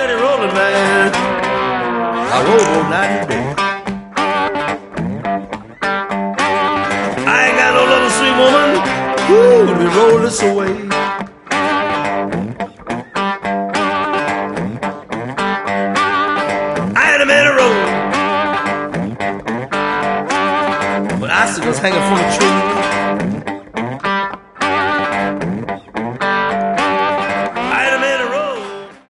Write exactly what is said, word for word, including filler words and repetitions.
steady rolling, man. I roll all night and day. I ain't got no little sweet woman, woo, to be roll this away. I had a man a roll, but I was hanging from a tree.